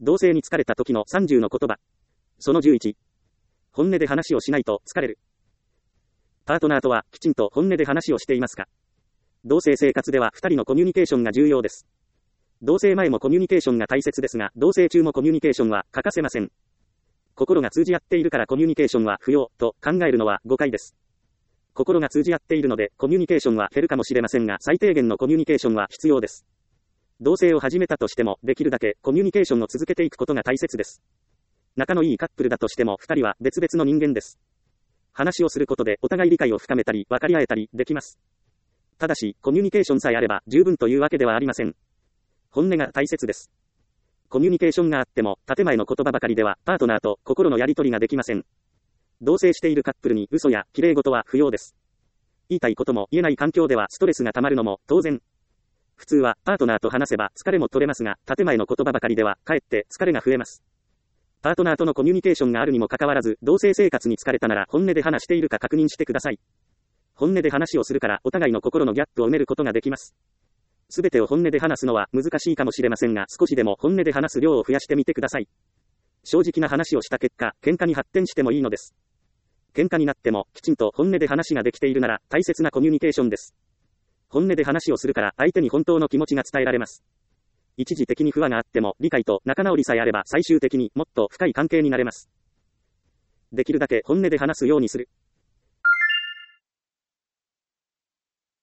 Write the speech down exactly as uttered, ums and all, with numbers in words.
同棲に疲れた時のさんじゅうの言葉。そのじゅういち。本音で話をしないと疲れる。パートナーとはきちんと本音で話をしていますか？同棲生活ではふたりのコミュニケーションが重要です。同棲前もコミュニケーションが大切ですが、同棲中もコミュニケーションは欠かせません。心が通じ合っているからコミュニケーションは不要と考えるのは誤解です。心が通じ合っているのでコミュニケーションは減るかもしれませんが、最低限のコミュニケーションは必要です。同棲を始めたとしても、できるだけコミュニケーションを続けていくことが大切です。仲のいいカップルだとしてもふたりは別々の人間です。話をすることでお互い理解を深めたり分かり合えたりできます。ただし、コミュニケーションさえあれば十分というわけではありません。本音が大切です。コミュニケーションがあっても、建前の言葉ばかりではパートナーと心のやり取りができません。同棲しているカップルに嘘や綺麗事は不要です。言いたいことも言えない環境ではストレスが溜まるのも当然。普通はパートナーと話せば疲れも取れますが、建前の言葉ばかりではかえって疲れが増えます。パートナーとのコミュニケーションがあるにもかかわらず、同棲生活に疲れたなら本音で話しているか確認してください。本音で話をするからお互いの心のギャップを埋めることができます。すべてを本音で話すのは難しいかもしれませんが、少しでも本音で話す量を増やしてみてください。正直な話をした結果、喧嘩に発展してもいいのです。喧嘩になってもきちんと本音で話ができているなら大切なコミュニケーションです。本音で話をするから相手に本当の気持ちが伝えられます。一時的に不和があっても理解と仲直りさえあれば最終的にもっと深い関係になれます。できるだけ本音で話すようにする。